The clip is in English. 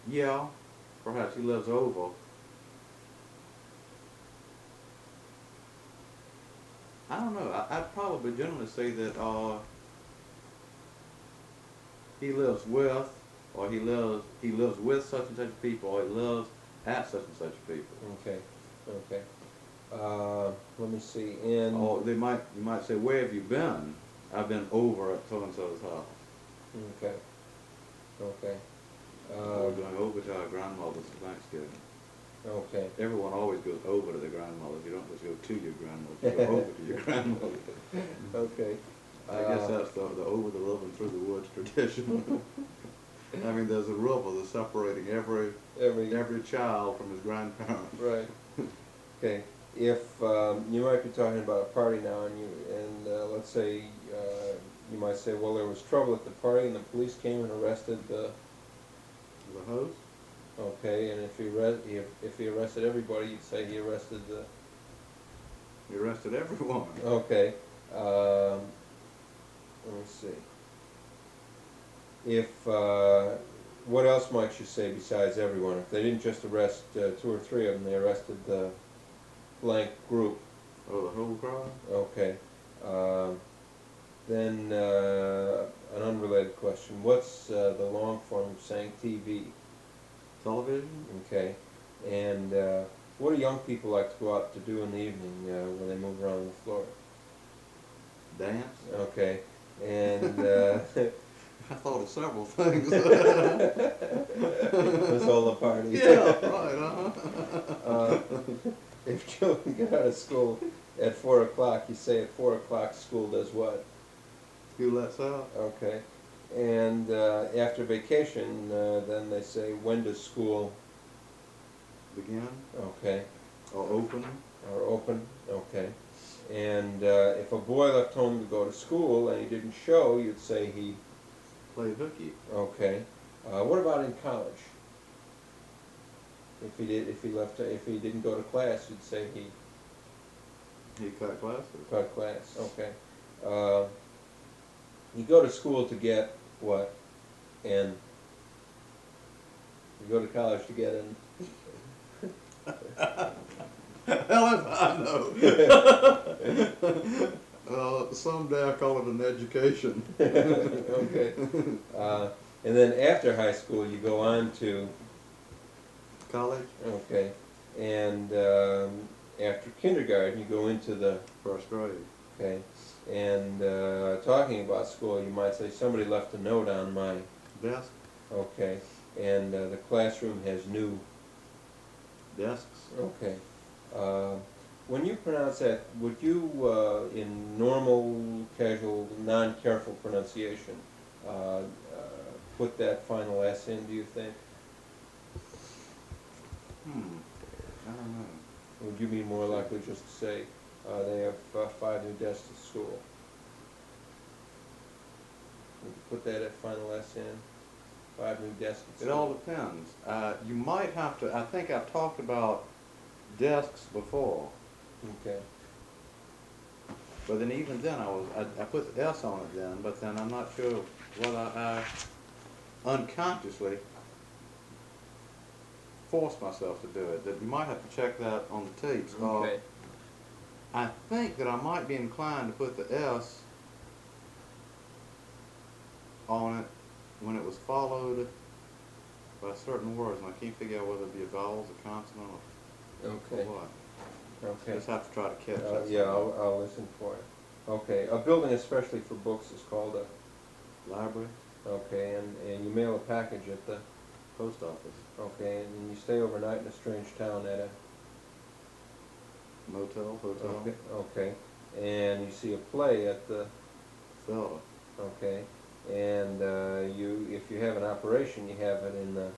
Yeah, perhaps he lives over. I don't know. I'd probably generally say that he lives with, or he lives with such and such people, or he lives at such and such people. Okay, okay. Let me see, and, Or you might say, where have you been? I've been over at so and so's house. okay, okay. We're going over to our grandmother's for Thanksgiving. Okay. Everyone always goes over to their grandmother. You don't just go to your grandmother. You go over to your grandmother. Okay. I guess that's the over the living through the woods tradition. I mean, there's a river that's separating every child from his grandparents. Right. Okay. If you might be talking about a party now, and let's say you might say, well, there was trouble at the party, and the police came and arrested the. The host? Okay, and if he arrested everybody, you'd say he arrested the. He arrested everyone. Okay. Let me see. If what else might you say besides everyone? If they didn't just arrest two or three of them, they arrested the blank group. Oh, the whole crowd? Okay. Then an unrelated question. What's the long form of saying TV? Television? Okay. And what do young people like to go out to do in the evening when they move around the floor? Dance? Okay. And I thought of several things. it was all a party. Yeah, right, uh-huh. If children get out of school at 4 o'clock, you say at 4 o'clock school does what? Who lets out? Okay. And after vacation, then they say, when does school? Begin? Okay. Or open? Or open? Okay. And if a boy left home to go to school and he didn't show, you'd say he. Played hooky. Okay. What about in college? If he didn't go to class, you'd say he. He cut classes. Cut class. Okay. You go to school to get what? And you go to college to get in. Hell if I know. Someday I call it an education. Okay. And then after high school, you go on to College? okay, and after kindergarten, you go into the First grade. okay, and talking about school, you might say somebody left a note on my Desk? okay, and the classroom has new Desks? okay. When you pronounce that, would you, in normal, casual, non-careful pronunciation, put that final S in, do you think? I don't know. Or would you be more likely just to say, they have 5 new desks at school? Would you put that at final S in? 5 new desks at It school? all depends. You might have to, I think I've talked about desks before, Okay. but then even then I put the S on it then, but then I'm not sure whether I unconsciously forced myself to do it. That you might have to check that on the tapes. Okay. I think that I might be inclined to put the S on it when it was followed by certain words, and I can't figure out whether it be a vowel, a consonant, or Okay. what. Okay. Just have to try to catch that. Yeah, I'll listen for it. Okay, a building especially for books is called a, Library, okay, and you mail a package at the, post office, okay, and you stay overnight in a strange town at a, motel, hotel, okay, okay, and you see a play at the, theater, okay, and if you have an operation, you have it in the,